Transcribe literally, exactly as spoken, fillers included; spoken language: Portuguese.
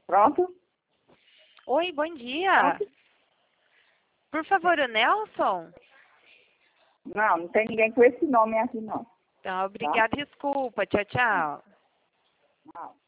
Pronto? Oi, bom dia. Pronto? Por favor, o Nelson? Não, não tem ninguém com esse nome aqui, não. Tá, obrigada, desculpa. Tchau, tchau. Não.